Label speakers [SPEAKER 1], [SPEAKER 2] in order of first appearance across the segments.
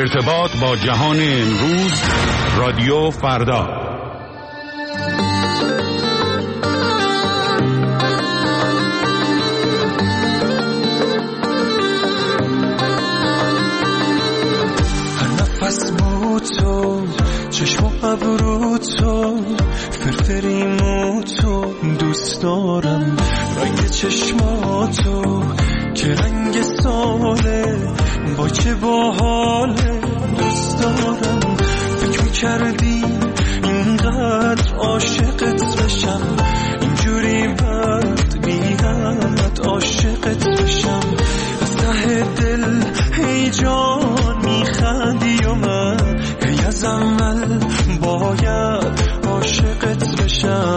[SPEAKER 1] ارتباط با جهان امروز، رادیو فردا.
[SPEAKER 2] تو چشم و ابرو تو فرفریمو تو دوست دارم، رنگ چشماتو که رنگ ساله با چه باحاله دوست دارم. فکر میکردی اینقدر عاشقت بشم، اینجوری بد بی‌حد عاشقت بشم. از ته دل ای جان میخندی و من ای از اول باید عاشقت بشم.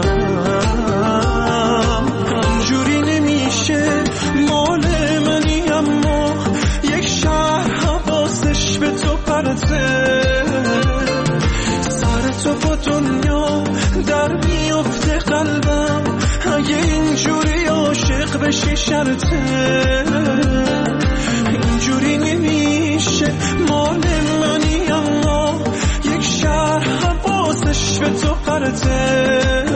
[SPEAKER 2] اینجوری نمیشه، مال منی اما یک شهر حواسش به تو پرته. سر تو با دنیا در میفته قلبم، اگه اینجوری عاشق بشی شرطه. اینجوری نمیشه، مال منی اما یک شهر حواسش به تو پرته.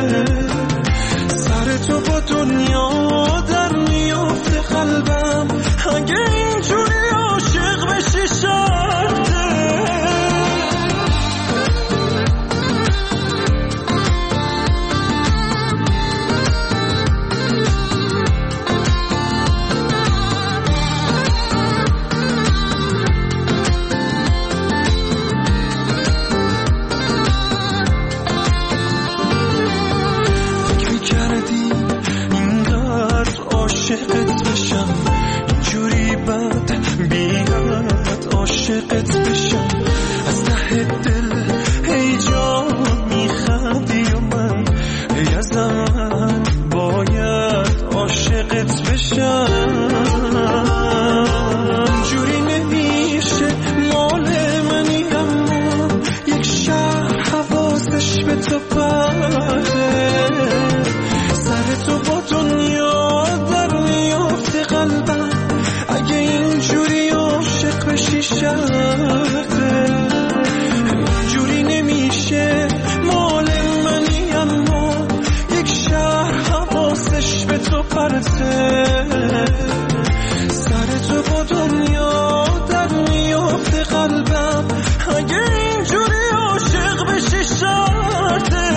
[SPEAKER 2] سر تو با دنیا در میفته قلبم، اگه اینجوری عاشق بشی شرطه. عاشقت بشم، اینجوری بد بی‌حد عاشقت بشم. از ته دل ای جان میخندی و من ای از من باید عاشقت بشم. اینجوری نمیشه، مال منی اما یک شهر حواسش به تو پرده. سر تو با دنیا در میفته قلبم، اگه اینجوری عاشق بشی شرطه. اینجوری نمیشه، مال منی اما یک شهر حواسش به تو پرته. سر تو با دنیا در میفته قلبم، اگه اینجوری عاشق بشی شرطه.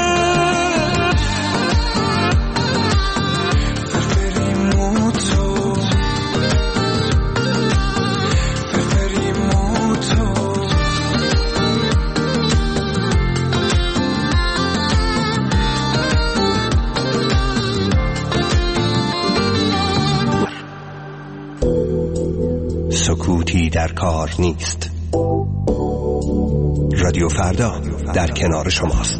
[SPEAKER 3] سکوتی در کار نیست. رادیو فردا در کنار شماست.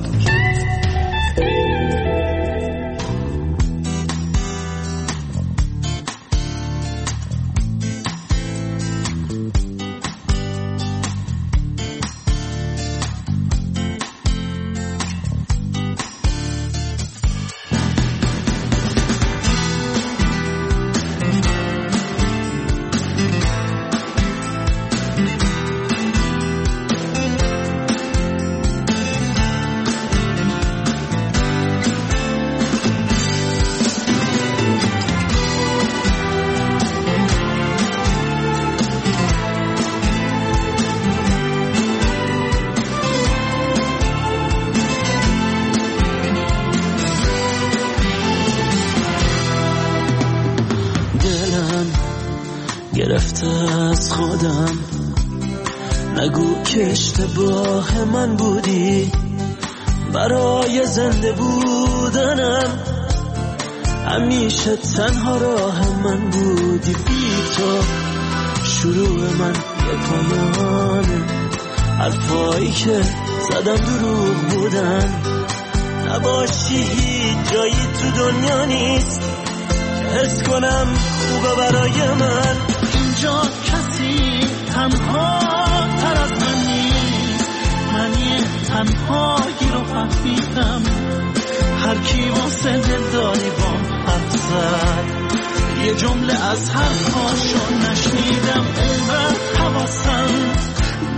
[SPEAKER 2] گرفته از خودم، نگو که اشتباه من بودی. برای زنده بودنم همیشه تنها راه من بودی. بی تو شروع من یه پایانه، حرفایی که زدم دروغ بودن. نباشی هیچ جایی تو دنیا نیست که حس کنم خوبه برای من. اینجا کسی تنها تر از من نیست، منی تنهایی رو فهمیدم. هر کی واسه دلداری بام حرف زد، یه جمله از حرفاشو نشنیدم. اینقدر حواسم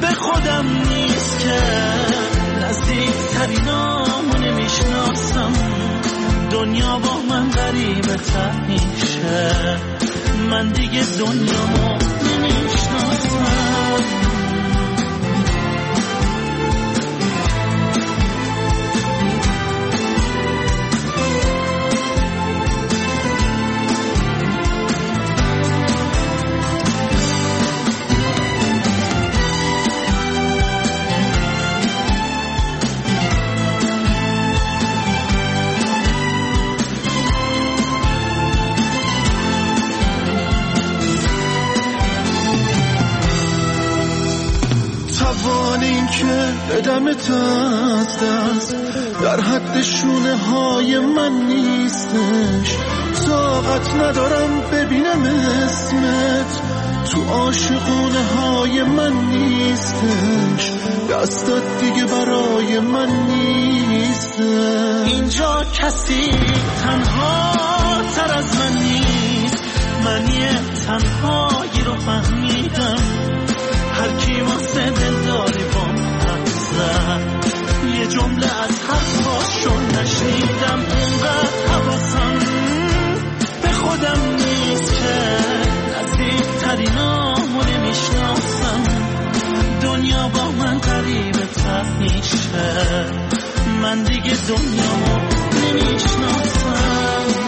[SPEAKER 2] ته میشه. من دیگه دنیامو نمیشناسم.
[SPEAKER 4] که بدمت از دست در حد شونه های من نیستش. طاقت ندارم ببینم اسمت تو عاشقونه های من نیستش. دستات دیگه برای من نیستش.
[SPEAKER 2] اینجا کسی تنها تر از من نیست. من یه تنهایی رو فهمیدم. هر کی واسه دلداری بام حرف زد یه جمله از حرفاشون نشنیدم. اونقدر حواسم به خودم نیست که نزدیکترینامو نمیشناسم. دنیا با من غریبه تر میشه. من دیگه دنیامو نمیشناسم.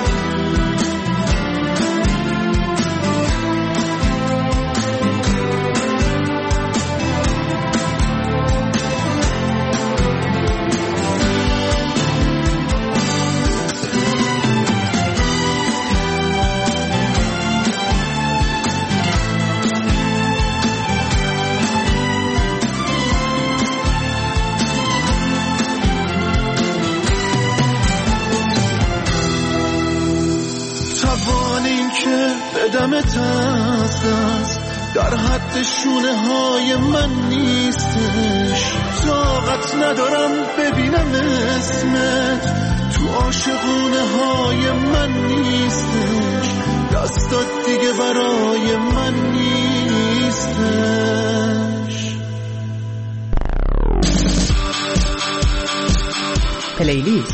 [SPEAKER 4] بدمت از دست در حد شونه های من نیستش. طاقت ندارم ببینم اسمت تو عاشقونه های من نیستش. دستات دیگه برای من نیستش.
[SPEAKER 5] پلیلیست.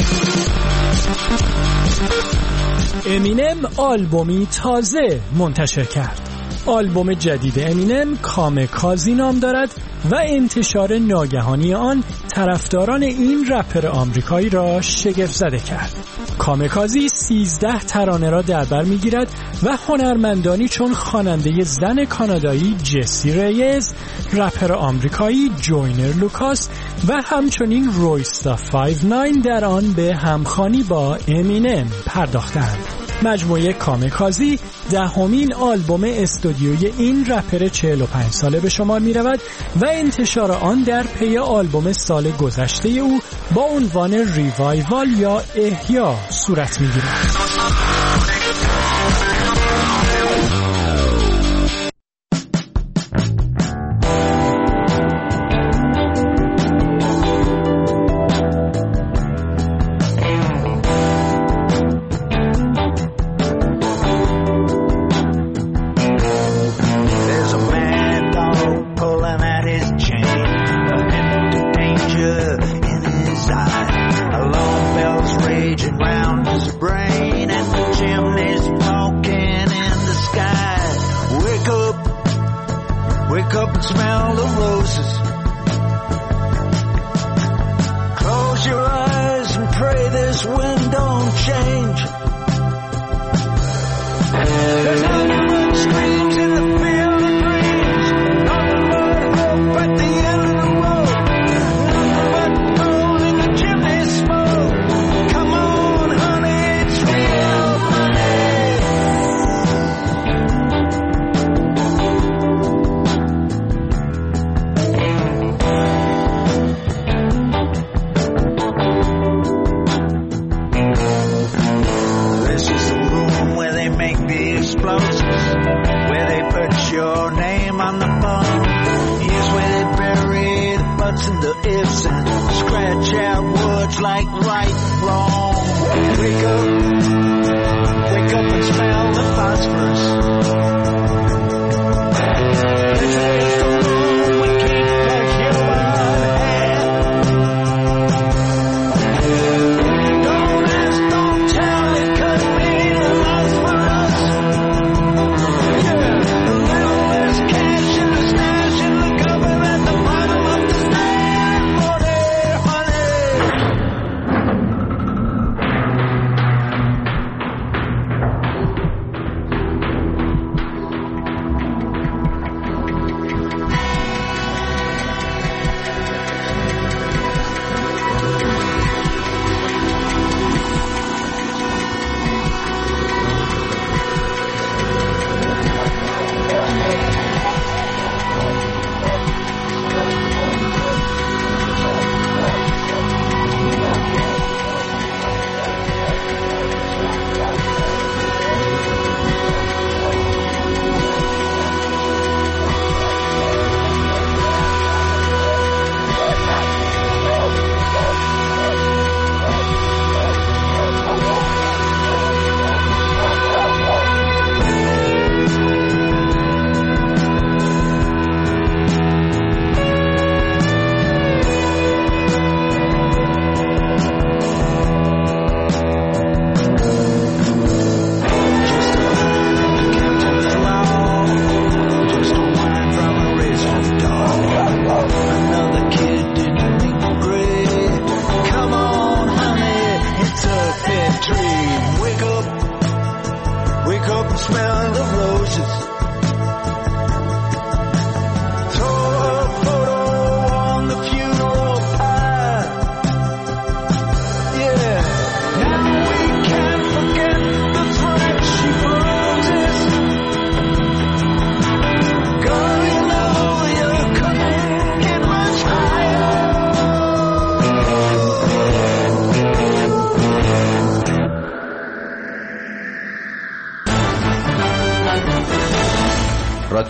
[SPEAKER 6] امینم آلبومی تازه منتشر کرد. آلبوم جدید امینم کامکازی نام دارد و انتشار ناگهانی آن طرفداران این رپر آمریکایی را شگفت زده کرد. کامکازی 13 ترانه را در بر می‌گیرد و هنرمندانی چون خواننده زن کانادایی جسی ریز، رپر آمریکایی جوینر لوکاس و همچنین رویستا 59 در آن به همخوانی با امینم پرداختند. مجموعه کامکازی 10مین آلبوم استودیویی این رپر 45 ساله به شمار می رود و انتشار آن در پی آلبوم سال گذشته او با عنوان ریوایوال یا احیا صورت می گیرد.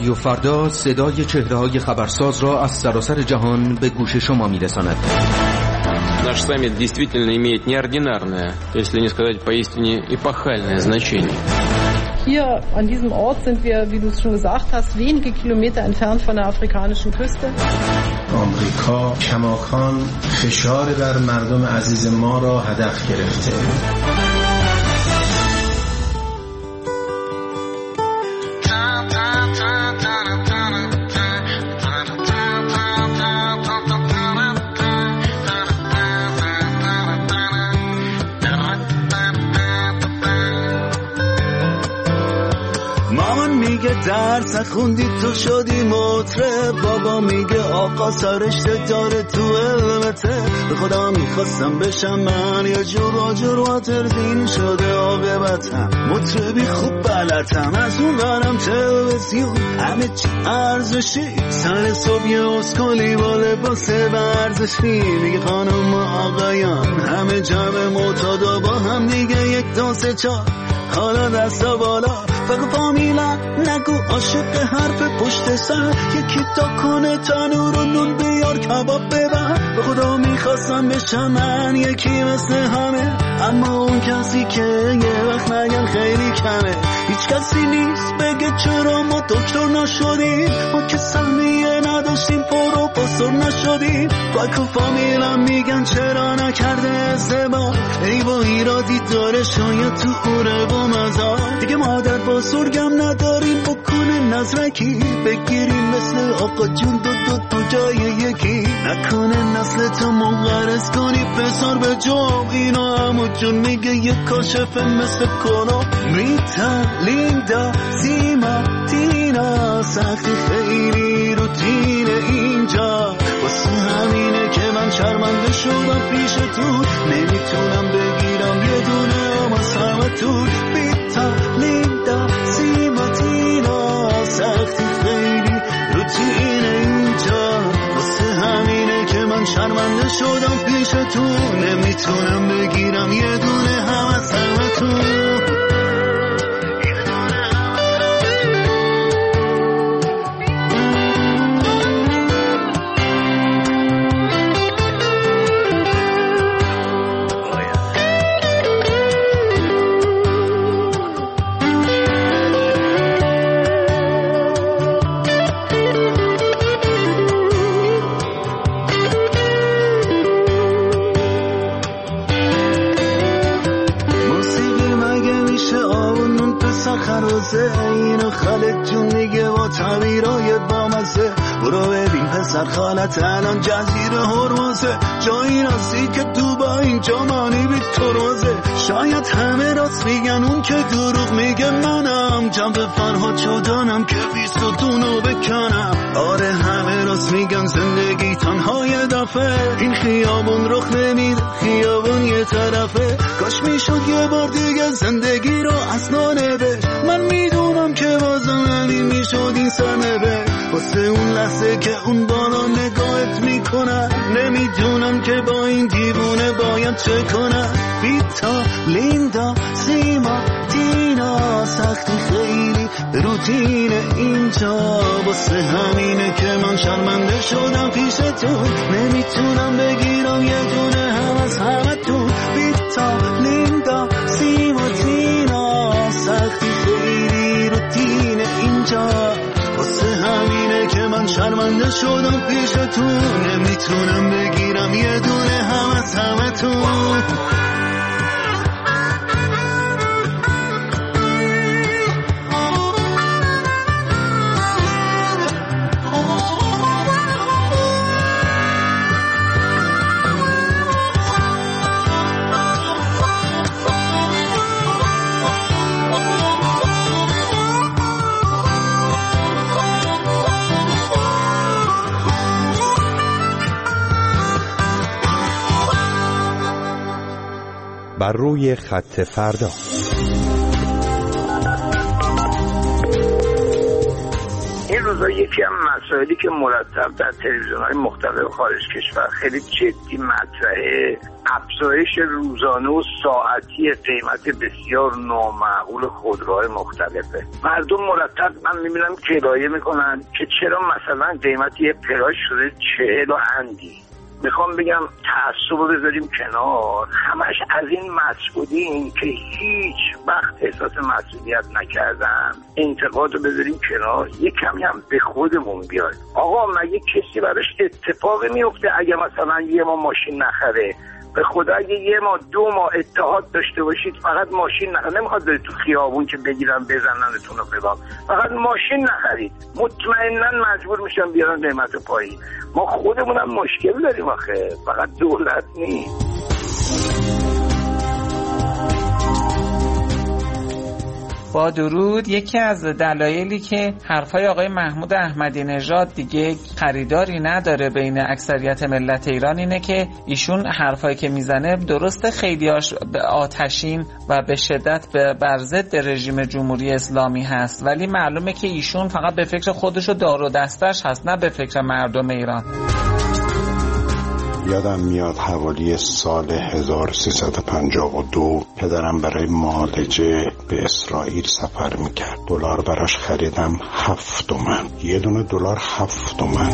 [SPEAKER 5] رادیو فردا صدای چهره‌های خبرساز را از سراسر جهان به گوش شما می‌رساند.
[SPEAKER 7] Наш саммит действительно имеет неординарное, если не сказать поистине эпохальное значение.
[SPEAKER 8] Hier an diesem Ort sind wir, wie du es schon gesagt hast, wenige Kilometer entfernt von der afrikanischen Küste.
[SPEAKER 9] آمریکا کماکان فشار بر مردم عزیز ما را هدف گرفته.
[SPEAKER 4] درس خوندی تو شدی مطرب، بابا میگه آقا سرشته داره تو علمته. به خدا میخواستم بشم من یه جور آجر واترزین شده آقابتم، مطربی خوب بلدم، از اون برم تلویزیون همه چی ارزشی، سر صبح یه اسکولی با لباس ورزشی، میگه خانم آقایان همه جمع معتادا با هم دیگه 1 2 3 4 حالا دستا بالا، فقط فامیلا نگو عاشق حرف پشت سر، یکی تا کنه تنور و نون بیار کباب ببر. به خدا میخواستم بشم من یکی مثل همه، اما اون کسی که یه وقت نگم خیلی کمه. هیچ کسی نیست بگه چرا ما دکتر نشدیم، ما که سهمیه نداشتیم پروفسور نشدیم. فاکو فامیلم میگن چرا نکرده ازدواج، ای با ایرادی داره شاید تو اوره با مزار. دیگه مادر بزرگم نداریم بکنه نظرکی، بگیریم مثل آقا جون دو جای یکی، نکنه نسل تو منقرض کنی پسر به جام. اینا همو جون میگه یه کاشفه مثل کلو. ریتا لیندا سیما تینا سختی خیلی روتین اینجا، واسه همینه که من شرمنده شدم پیش تو، نمیتونم بگیرم یه دونه اما سمتون. ریتا لیندا سیما تینا سختی خیلی روتین اینجا، واسه همینه که من شرمنده شدم پیش تو، نمیتونم بگیرم یه دونه هم از همتون. اینو خالد جون میگه با تعمیرای بامزه، برو ببین پسر خالت الان جزیره هرمزه، جایی راستی که تو با اینجا مانی بی تروزه. شاید همه راست میگن اون که دروغ میگه منم، جنب فرهاد شدنم که 20 دونو بکنم. آره همه راست میگن زندگی تنهای دفعه، این خیابون رخ نمیده خیابون یه طرفه. کاش میشد یه بار دیگه زندگی رو اصلا نبشت، من میدونم که بازم همین میشد این سرنوشت. واسه اون لحظه که اون بالا نگاهت میکنن، نمیدونم که با این دیوونه باید چه کنن. بیتا لیندا سیما تینا سختی خیلی روتین اینجا، واسه همینه که من شرمنده شدم پیش تو، نمیتونم بگیرم یه دونه هم از همتون. بیتا لیندا سیما تینا سختی خیلی روتین اینجا، واسه همینه که من شرمنده شدم پیش تو، نمیتونم بگیرم یه دونه هم از همتون.
[SPEAKER 3] بر روی خط فردا.
[SPEAKER 10] این رضا، یکی از مسائلی که مرتب در تلویزیون‌های مختلف خارج کشور خیلی جدی مطرحه، افزایش روزانه و ساعتی قیمت بسیار نامعقول خودروهای مختلفه. مردم مرتب من می‌بینم کرایه میکنن که چرا مثلا قیمت یه پلاژ شده 40 و اندی. میخوام بگم تعصب رو بذاریم کنار، همش از این مسئولین که هیچ وقت احساس مسئولیت نکردن انتقاد رو بذاریم کنار، یه کمی هم به خودمون بیایم. آقا مگه کسی براش اتفاقی میفته اگه مثلا یه ما ماشین نخره؟ به خدا اگه یه ما 2 ماه اتحاد داشته باشید فقط ماشین نخرید، نمیخواد برید تو خیابون که بگیرن بزننتون رو فلان، فقط ماشین نخرید، مطمئنا مجبور میشن بیارن قیمت پایین. ما خودمون هم مشکل داریم آخه، فقط دولت نیست.
[SPEAKER 11] با درود. یکی از دلایلی که حرفای آقای محمود احمدی نژاد دیگه خریداری نداره بین اکثریت ملت ایران اینه که ایشون حرفایی که میزنه درسته خیلیاش به آتشین و به شدت بر ضد رژیم جمهوری اسلامی هست، ولی معلومه که ایشون فقط به فکر خودش و دار و دستش هست، نه به فکر مردم ایران.
[SPEAKER 12] یادم میاد حوالی سال 1352 پدرم برای معالجه به اسرائیل سفر میکرد. دلار براش خریدم 7 تومن، یه دونه دلار 7 تومن.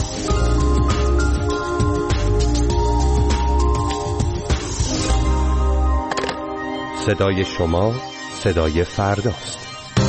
[SPEAKER 3] صدای شما صدای فرداست.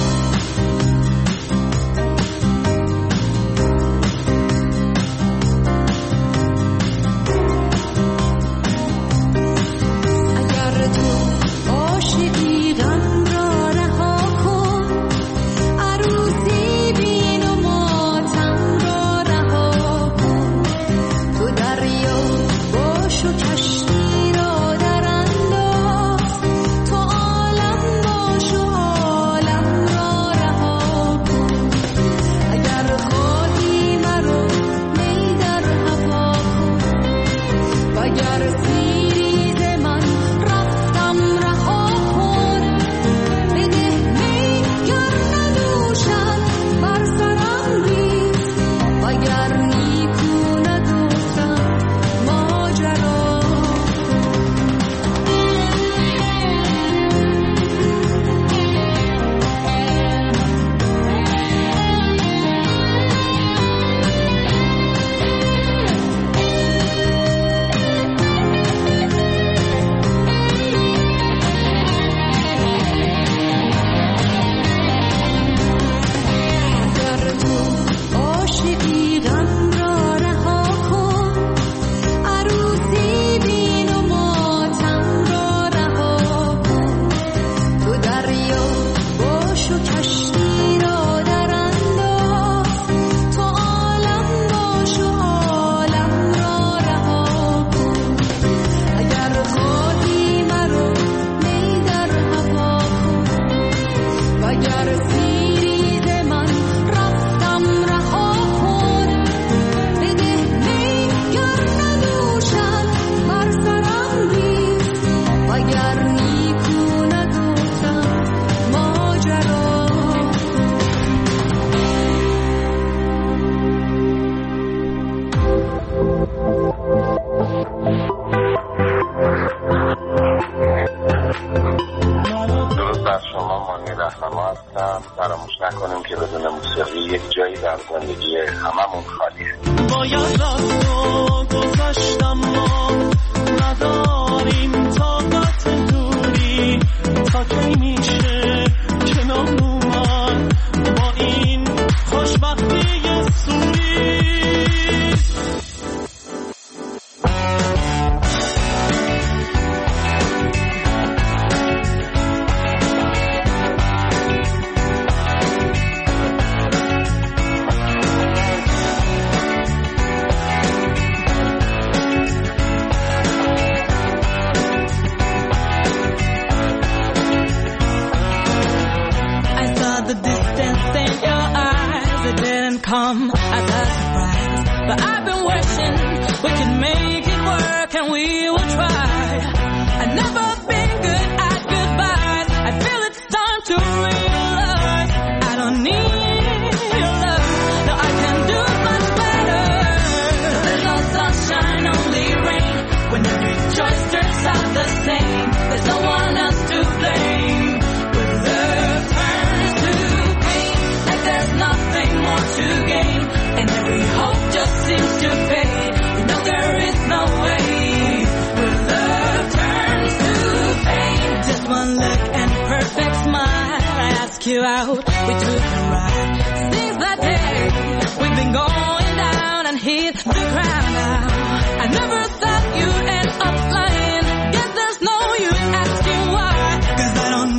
[SPEAKER 13] فراموش نکنیم که بدون موسیقی یک جایی در زندگی هممون خالیه.
[SPEAKER 2] باید رفت و گذشتم ما نداریم طاقت دوری، تا کی میشه کنار اومد با این خوشبختی سوری.
[SPEAKER 14] Come as a surprise, but I've been wishing we could make it work and we will try. I've never been good at goodbyes. I feel it's time to realize I don't need your love. out, we took a ride. Since that day, we've been going down and hit the ground now. I never thought you'd end up flying. Guess there's no use asking why, 'cause I don't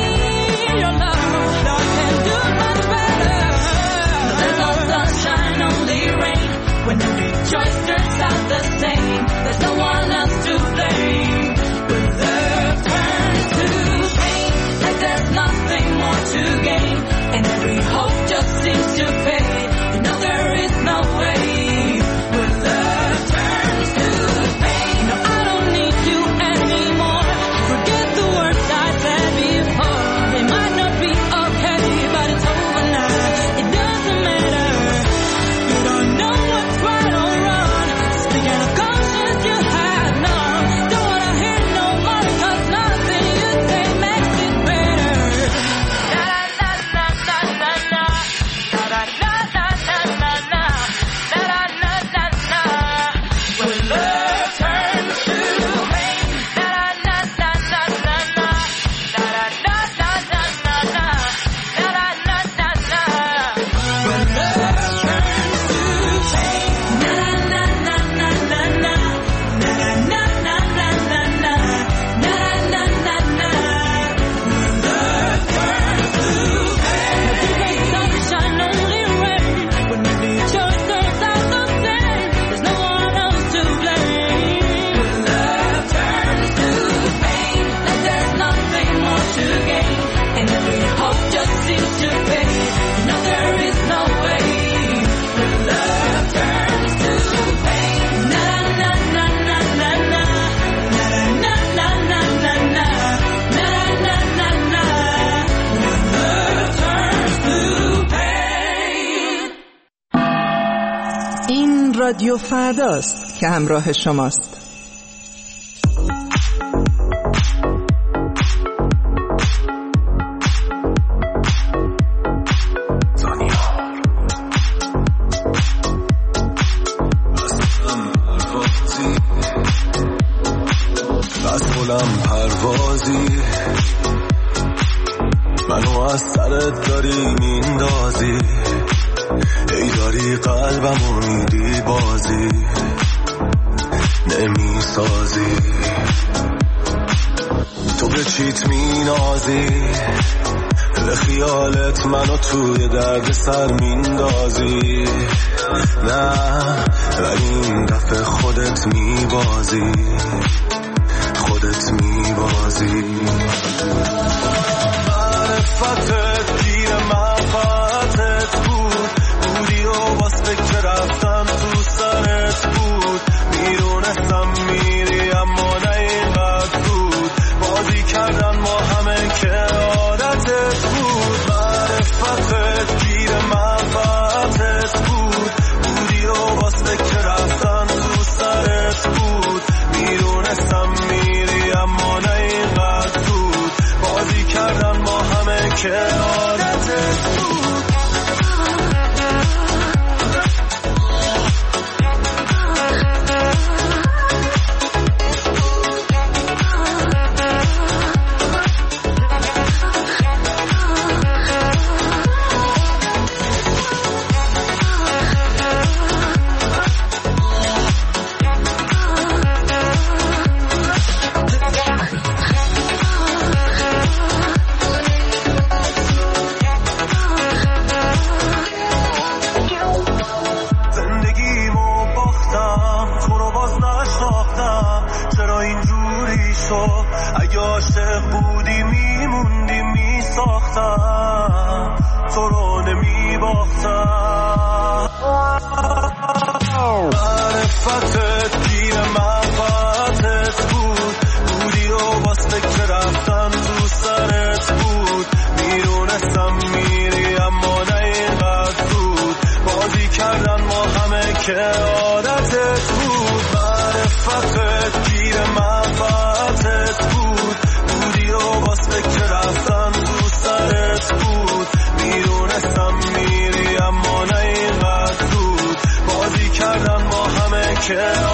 [SPEAKER 14] need your love. I can do much better. There's no sunshine, only rain. When every choice turns out the same, there's no one else to blame. When love turns to pain, like there's nothing more to gain, and every hope just seems to fade. You know there is no way. When love turns to pain, no, I don't need you anymore. Forget the words I said before. It might not be okay, but it's over now. It doesn't matter. You don't know what's right or wrong. Speaking of conscience, you have none. Don't wanna hear no more, 'cause nothing you say makes it better. Na na na na na na, na na na na na na, na na na na na. When love turns to pain, na na na na na na, na na na na na na, na na na na na. When love turns to pain, na na na na na na, na na na na na na, na na na na. When love turns to pain, there's no sunshine, only rain. When every choice turns out the same, there's no one else to blame. When love turns to pain, like there's nothing more to gain, and every hope just seems to fade. You know there is no way. When love turns to pain, na na na na na na, na na na na na na, na na na na. When love turns to pain.
[SPEAKER 15] این رادیو فرداست که همراه شماست.
[SPEAKER 2] مسئولم پروازی، منو از سرت داری میندازی، ای داری قلبمو میدی بازی، نمیسازی. تو به چیت مینازی، به خیالت منو توی درد سر میندازی. نه ولی این دفعه خودت میبازی، خودت میبازی. معرفتت گیر منفعتت بود، بودی و واسه که رفتم تو سرت بود. میدونستم میری اما نه اینقدر بود، بازی کردن ما همه که عادتت بود. معرفتت گیر منفعتت بود، بودی و واسه که رفتم تو سرت بود. میدونستم میری اما نه اینقدر بود، بازی کردن ما همه که عادتت بود. اگه عاشق بودی میموندی میساختم، تو رو نمیباختم. معرفتت گیر منفعتت بود، بودی و واسه که رفتم تو سرت بود. میدونستم میری اما نه اینقدر بود، بازی کردن ما همه که عادتت بود. معرفتت گیر منفعتت بود، بودی و واسه که رفتم تو سرت بود. میدونستم میری اما نه اینقدر بود، بازی کردن ما همه که